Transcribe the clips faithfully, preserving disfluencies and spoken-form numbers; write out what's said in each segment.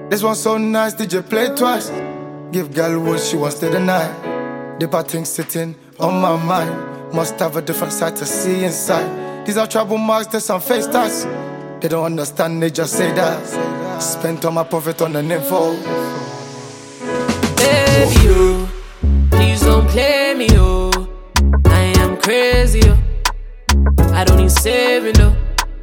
This one so nice, did you play twice? Give girl what she wants to deny. Deeper things sitting on my mind. Must have a different side to see inside. These are trouble marks, there's some face tats. They don't understand, they just say that. Spent all my profit on an info. Baby, oh, please don't play me, oh. I am crazy, oh. I don't need saving, oh.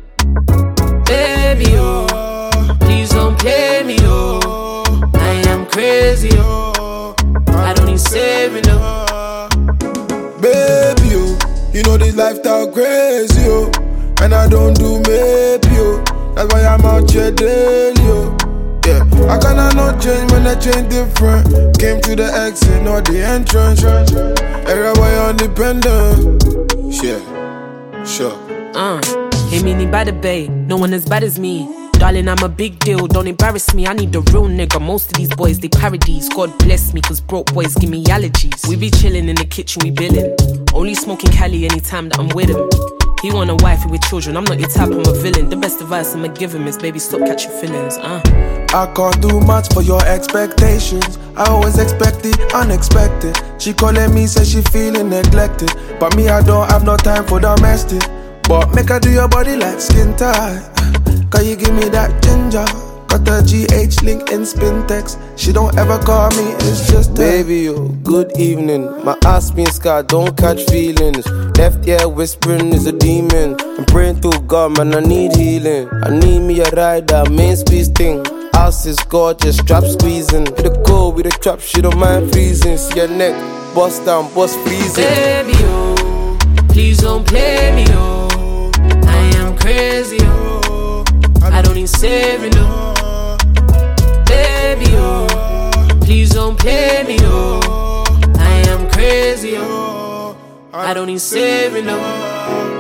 Baby, oh, please don't play me, oh. I am crazy, oh. I don't need saving, oh. Baby, oh, you know this lifestyle crazy, oh. And I don't do maybe, oh. That's why I'm out here daily, oh. Yeah, I cannot not change when I change different. Came to the exit, not the entrance. Everywhere independent. Yeah, sure. Uh, hey, mini by the bay, no one as bad as me. Darling, I'm a big deal, don't embarrass me. I need a real nigga, most of these boys, they parodies. God bless me, cause broke boys give me allergies. We be chilling in the kitchen, we billin'. Only smoking Cali anytime that I'm with him. He want a wife with children, I'm not your type, I'm a villain. The best advice I'ma give him is, baby, stop catching feelings, uh I can't do much for your expectations. I always expect the unexpected. She calling me, say she feeling neglected. But me, I don't have no time for domestic. But make her do your body like skin tight. Can you give me that ginger? Got the G H link in spin text. She don't ever call me, it's just baby, yo, good evening. My ass being scarred, don't catch feelings. Left ear whispering is a demon. I'm praying to God, man, I need healing. I need me a rider, main speed thing. Ass is gorgeous, strap squeezing. Hit the cold with a trap, she don't mind freezing. See your neck, bust down, bust freezing. Baby, oh, please don't play me, oh. I am crazy, oh. I don't need saving, oh. Baby, oh, please don't play me, oh. I am crazy, oh. I don't need saving, oh.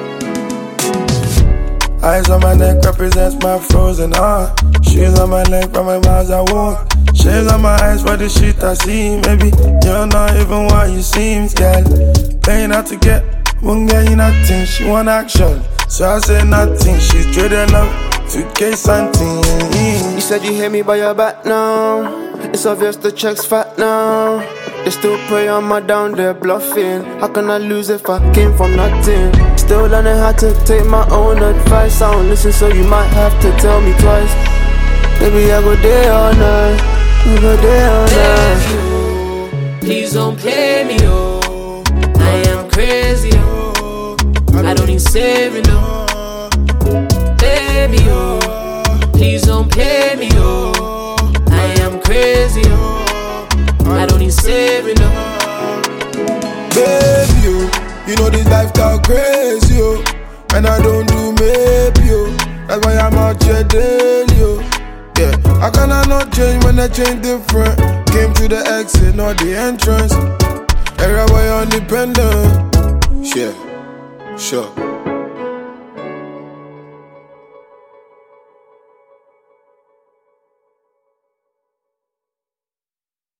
Eyes on my neck represents my frozen heart. Shoes on my leg from my miles I walk. Shades on my eyes for the shit I see. Maybe you're not even what you seem, girl. Playing out to get, won't get you nothing. She want action, so I say nothing. She's trading up to K something. You said you hate me by your back now. It's obvious the check's fat now. They still pray on my down, they're bluffing. How can I lose if I came from nothing? Still learning how to take my own advice. I don't listen, so you might have to tell me twice. Maybe I go day all night, I go day all night. Baby, oh, please don't play me, oh. I am crazy, oh. I don't need saving, oh. Baby, oh, please don't play me, oh. I am crazy, oh. I don't need saving, no. Baby, oh, you know this lifestyle crazy, oh. And I don't do maybe, oh. That's why I'm out here daily, oh. Yeah, I cannot not change when I change different. Came to the exit, not the entrance. Everywhere independent. Yeah, sure.